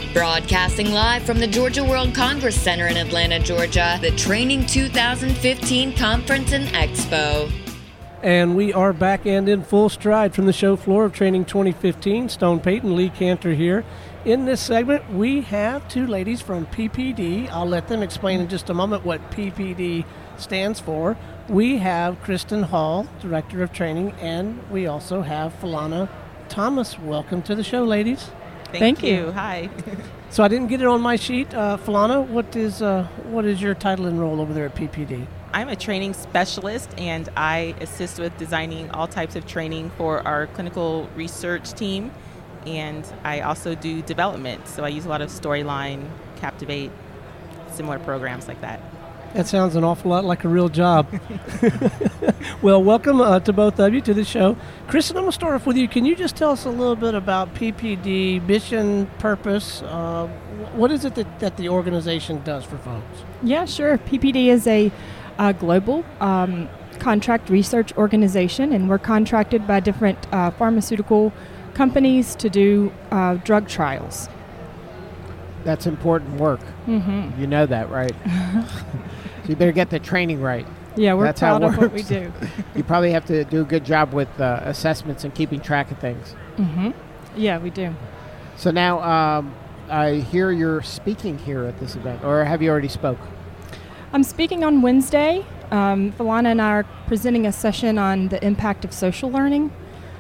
Broadcasting live from the Georgia World Congress Center in Atlanta, Georgia, the Training 2015 Conference and Expo. And we are back and in full stride from the show floor of Training 2015. Stone Payton, Lee Cantor here. In this segment, we have two ladies from PPD. I'll let them explain in just a moment what PPD stands for. We have Kristen Hall, Director of Training, and we also have Falana Thomas. Welcome to the show, ladies. Thank you. Hi. So I didn't get it on my sheet. Falana, what is your title and role over there at PPD? I'm a training specialist, and I assist with designing all types of training for our clinical research team, and I also do development. So I use a lot of Storyline, Captivate, similar programs like that. That sounds an awful lot like a real job. Well, welcome to both of you to the show. Kristen, I'm going to start off with you. Can you just tell us a little bit about PPD, mission, purpose? What is it that the organization does for folks? Yeah, sure. PPD is a global contract research organization, and we're contracted by different pharmaceutical companies to do drug trials. That's important work. Mm-hmm. You know that, right? So you better get the training right. Yeah, we're That's proud how it of what works. we do. You probably have to do a good job with assessments and keeping track of things. Mm-hmm. Yeah, we do. So now I hear you're speaking here at this event, or have you already spoke? I'm speaking on Wednesday. Falana and I are presenting a session on the impact of social learning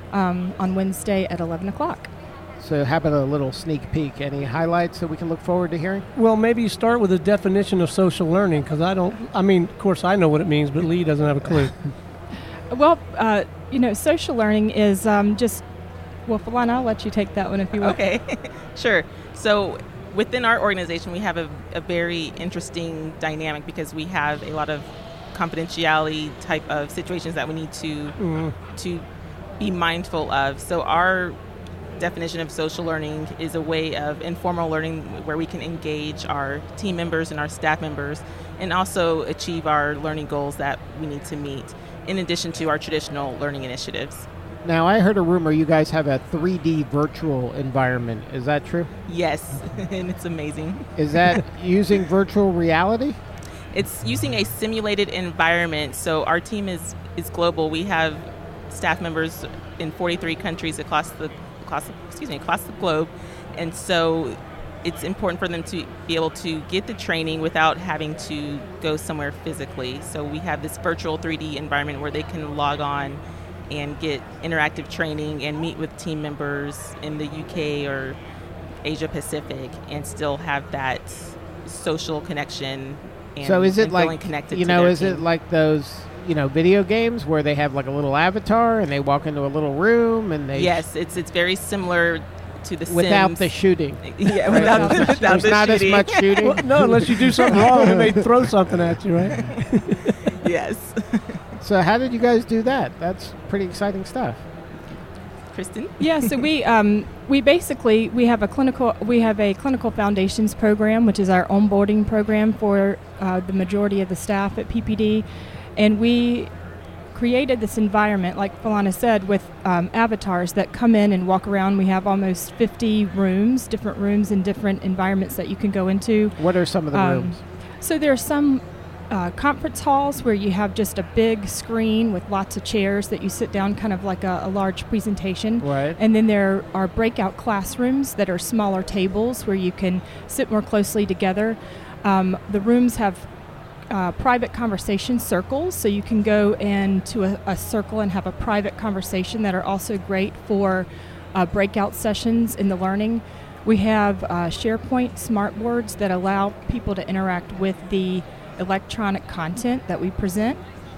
on Wednesday at 11 o'clock. So how about a little sneak peek? Any highlights that we can look forward to hearing? Well, maybe start with a definition of social learning, because of course I know what it means, but Lee doesn't have a clue. Well, social learning is Falana, I'll let you take that one if you will. Okay, sure. So within our organization, we have a very interesting dynamic because we have a lot of confidentiality type of situations that we need to be mindful of. So our definition of social learning is a way of informal learning where we can engage our team members and our staff members and also achieve our learning goals that we need to meet, in addition to our traditional learning initiatives. Now, I heard a rumor you guys have a 3D virtual environment. Is that true? Yes, and it's amazing. Is that using virtual reality? It's using a simulated environment. So our team is global. We have staff members in 43 countries across the globe, and so it's important for them to be able to get the training without having to go somewhere physically. So we have this virtual 3D environment where they can log on and get interactive training and meet with team members in the UK or Asia Pacific and still have that social connection and, so is it and like, feeling connected you to know, their is team. it like those, video games where they have like a little avatar and they walk into a little room and they... Yes, it's very similar to the without Sims. the shooting. Yeah, without There's the not shooting. as much shooting. Well, no, unless you do something wrong and they throw something at you, right? Yes. So how did you guys do that? That's pretty exciting stuff. Kristen? Yeah, so we have a clinical foundations program, which is our onboarding program for the majority of the staff at PPD, and we created this environment, like Falana said, with avatars that come in and walk around. We have almost 50 rooms, different rooms in different environments that you can go into. What are some of the rooms? So there are some conference halls where you have just a big screen with lots of chairs that you sit down, kind of like a large presentation. Right. And then there are breakout classrooms that are smaller tables where you can sit more closely together. The rooms have private conversation circles, so you can go into a circle and have a private conversation that are also great for breakout sessions in the learning. We have SharePoint smartboards that allow people to interact with the electronic content that we present.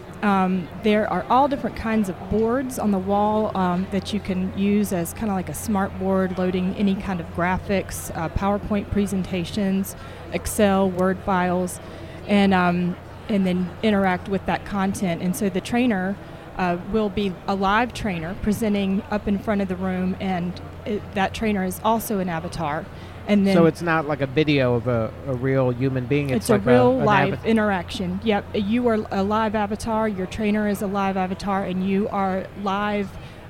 There are all different kinds of boards on the wall that you can use as kind of like a smart board, loading any kind of graphics, PowerPoint presentations, Excel, Word files, and then interact with that content. And so the trainer will be a live trainer presenting up in front of the room, and that trainer is also an avatar. And then so it's not like a video of a real human being. It's like a real an live interaction. Yep, you are a live avatar. Your trainer is a live avatar, and you are live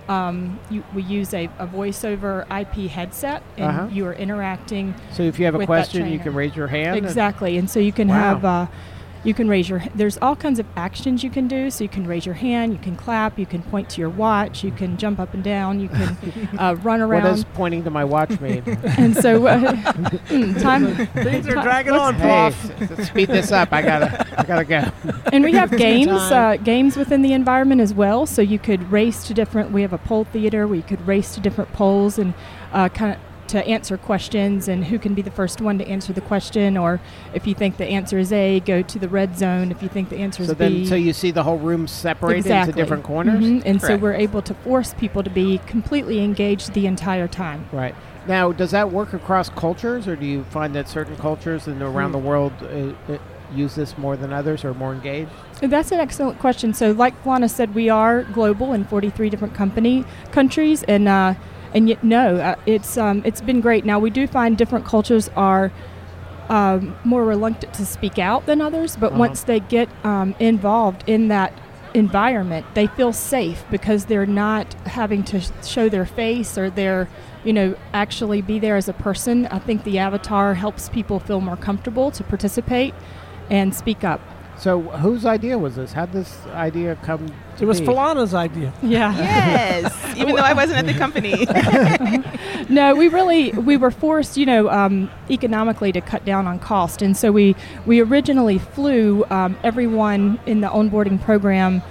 We use a voice-over IP headset, and you are interacting. So if you have a with question, that you can raise your hand. Exactly, and so you can have. You can raise your. There's all kinds of actions you can do. So you can raise your hand, you can clap, you can point to your watch, you can jump up and down, you can run around. What does pointing to my watch mean? And so, time. Things are dragging on, Prof. Hey, speed this up. I gotta go. And we have games within the environment as well. So you could race to different. We have a pole theater where you could race to different poles and kind of to answer questions, and who can be the first one to answer the question, or if you think the answer is A, go to the red zone. If you think the answer is B. So you see the whole room separated into different corners? Mm-hmm. And Correct. so we're able to force people to be completely engaged the entire time. Right. Now, does that work across cultures, or do you find that certain cultures around the world use this more than others, or more engaged? That's an excellent question. So like Lana said, we are global in 43 different countries, and yet, no, it's been great. Now, we do find different cultures are more reluctant to speak out than others, but once they get involved in that environment, they feel safe because they're not having to show their face or actually be there as a person. I think the avatar helps people feel more comfortable to participate and speak up. So whose idea was this? How did this idea come to It was be? Falana's idea. Yeah. Yes, even though I wasn't at the company. No, we were forced, economically to cut down on cost. And so we originally flew everyone in the onboarding program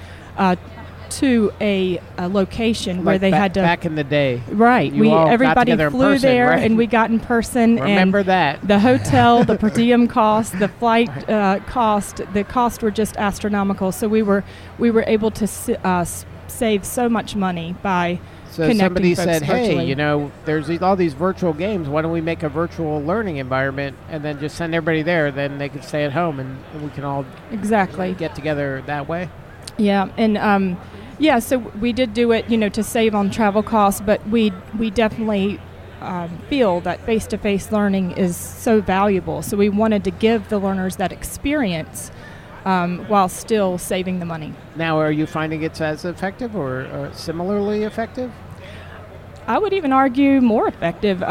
to a location where they had to. Back in the day. Right. You all got Everybody together in flew person, there, right? and we got in person. Remember and that. The hotel, the per diem cost, the flight cost, the cost were just astronomical. So we were able to save so much money by So connecting somebody folks said, virtually. hey, there's all these virtual games. Why don't we make a virtual learning environment and then just send everybody there? Then they can stay at home and we can all Exactly. get together that way. Yeah, and so we did do it, to save on travel costs, but we definitely feel that face-to-face learning is so valuable. So we wanted to give the learners that experience while still saving the money. Now, are you finding it's as effective or similarly effective? I would even argue more effective.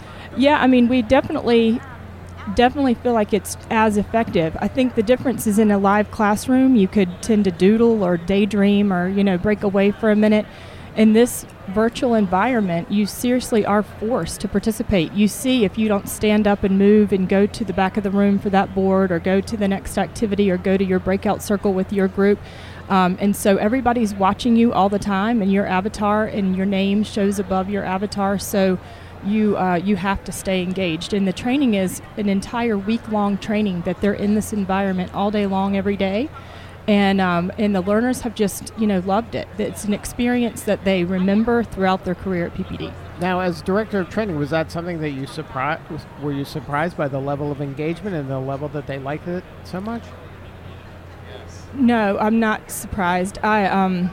We definitely feel like it's as effective. I think the difference is in a live classroom, you could tend to doodle or daydream or, break away for a minute. In this virtual environment, you seriously are forced to participate. You see if you don't stand up and move and go to the back of the room for that board or go to the next activity or go to your breakout circle with your group. And so everybody's watching you all the time, and your avatar and your name shows above your avatar. So you have to stay engaged. And the training is an entire week-long training that they're in this environment all day long, every day. And the learners have just, loved it. It's an experience that they remember throughout their career at PPD. Now, as director of training, was that something that you were you surprised by the level of engagement and the level that they liked it so much? No, I'm not surprised. I've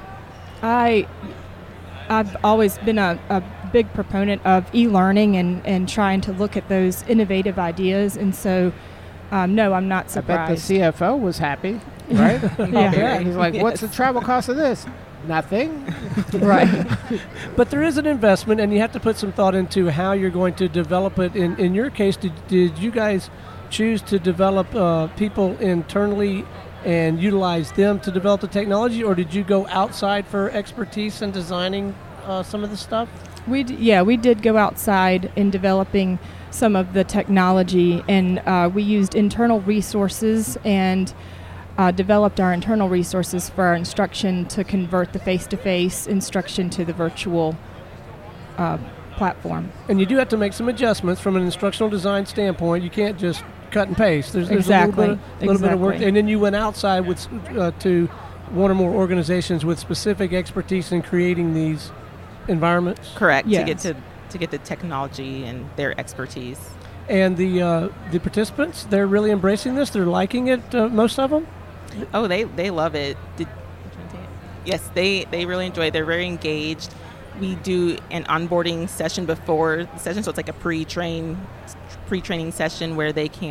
always been a big proponent of e-learning and trying to look at those innovative ideas, and so no, I'm not surprised. I bet the CFO was happy, right? Yeah. He's like, what's the travel cost of this? Nothing. Right. But there is an investment, and you have to put some thought into how you're going to develop it. In your case, did you guys choose to develop people internally and utilize them to develop the technology, or did you go outside for expertise in designing some of the stuff? We did go outside in developing some of the technology, and we used internal resources and developed our internal resources for our instruction to convert the face-to-face instruction to the virtual platform. And you do have to make some adjustments from an instructional design standpoint. You can't just cut and paste. There's Exactly. a little bit of work. Exactly. And then you went outside with to one or more organizations with specific expertise in creating these environments. Correct. Yes. To get the technology and their expertise. And the participants, they're really embracing this. They're liking it, most of them. Oh, they love it. Yes, they really enjoy it. They're very engaged. We do an onboarding session before the session, so it's like a pre-training session where they can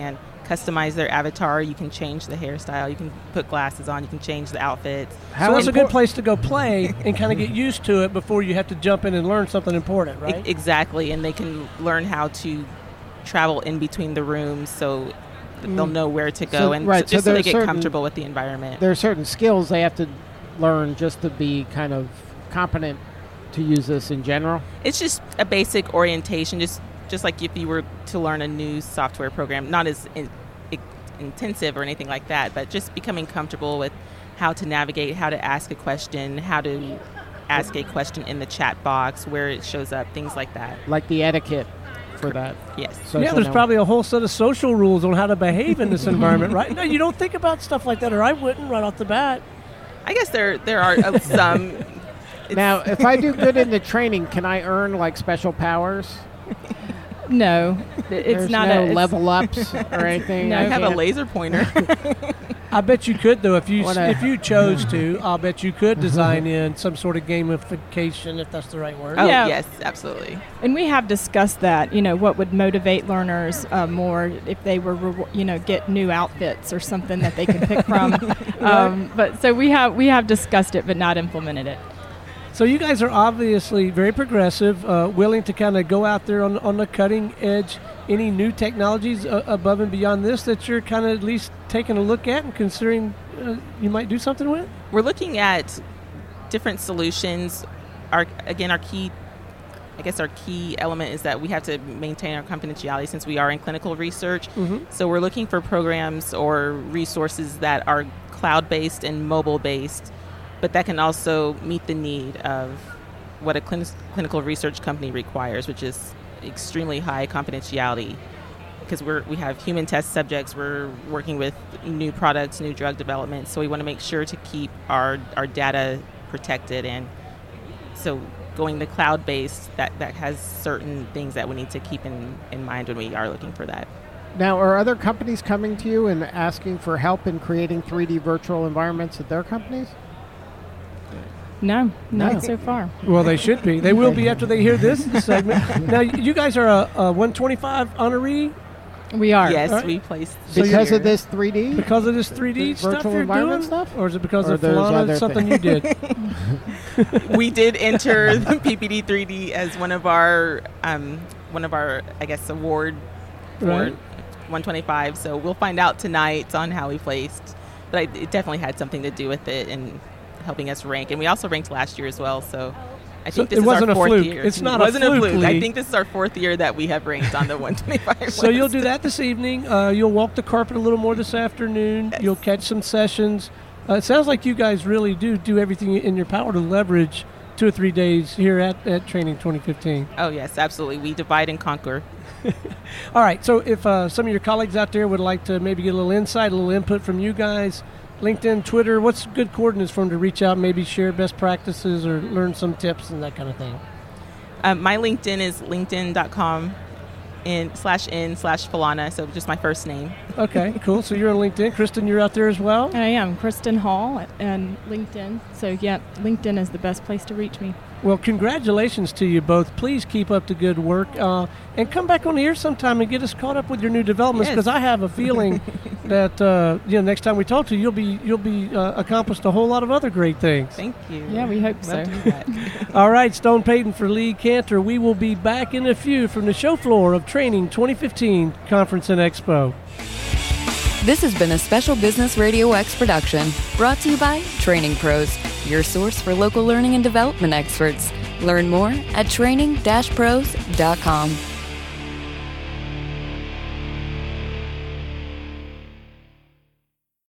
customize their avatar. You can change the hairstyle. You can put glasses on. You can change the outfits. So that's a good place to go play and kind of get used to it before you have to jump in and learn something important, right? Exactly, and they can learn how to travel in between the rooms, so they'll know where to go, so they get comfortable with the environment. There are certain skills they have to learn just to be kind of competent to use this in general. It's just a basic orientation, just like if you were to learn a new software program, not as intensive or anything like that, but just becoming comfortable with how to navigate, how to ask a question, how to ask a question in the chat box, where it shows up, things like that. Like the etiquette for that. Yes. There's probably a whole set of social rules on how to behave in this environment, right? No, you don't think about stuff like that, or I wouldn't right off the bat. I guess there are some. Now, if I do good in the training, can I earn like special powers? No, There's not no level ups or anything. No. I have a laser pointer. I bet you could, though, if you chose to. I'll bet you could design in some sort of gamification, if that's the right word. Oh, Yeah. yes, absolutely. And we have discussed that, what would motivate learners more if they were, get new outfits or something that they can pick from. But so we have discussed it, but not implemented it. So you guys are obviously very progressive, willing to kind of go out there on the cutting edge. Any new technologies above and beyond this that you're kind of at least taking a look at and considering you might do something with? We're looking at different solutions. Our key element is that we have to maintain our confidentiality since we are in clinical research. Mm-hmm. So we're looking for programs or resources that are cloud-based and mobile-based, but that can also meet the need of what a clinical research company requires, which is extremely high confidentiality, because we have human test subjects. We're working with new products, new drug development, so we want to make sure to keep our data protected. And so going the cloud-based, that has certain things that we need to keep in mind when we are looking for that. Now, are other companies coming to you and asking for help in creating 3D virtual environments at their companies? No, not so far. Well, they should be. They will be after they hear this segment. Now, you guys are a 125 honoree? We are. Yes, right. We placed because of this 3D? Because of this 3D stuff virtual you're environment doing? stuff? Or is it because or of Falana, something you did? We did enter the PPD 3D as one of our I guess, award for Right. 125. So we'll find out tonight on how we placed. But it definitely had something to do with it and helping us rank. And we also ranked last year as well. So I think this is our fourth year. It's not a fluke. Lee. I think this is our fourth year that we have ranked on the 125. So you'll do that this evening. You'll walk the carpet a little more this afternoon. Yes. You'll catch some sessions. It sounds like you guys really do everything in your power to leverage 2 or 3 days here at Training 2015. Oh, yes, absolutely. We divide and conquer. All right. So if some of your colleagues out there would like to maybe get a little insight, a little input from you guys, LinkedIn, Twitter, what's good coordinates for them to reach out, maybe share best practices or learn some tips and that kind of thing? My LinkedIn is linkedin.com/n/Falana, so just my first name. Okay, cool. So you're on LinkedIn. Kristen, you're out there as well? I am. Kristen Hall and LinkedIn. So, yeah, LinkedIn is the best place to reach me. Well, congratulations to you both. Please keep up the good work and come back on here sometime and get us caught up with your new developments, because I have a feeling that next time we talk to you, you'll be accomplished a whole lot of other great things. Thank you. Yeah, we hope so. All right, Stone Payton for Lee Cantor. We will be back in a few from the show floor of Training 2015 Conference and Expo. This has been a Special Business Radio X production, brought to you by Training Pros, your source for local learning and development experts. Learn more at training-pros.com.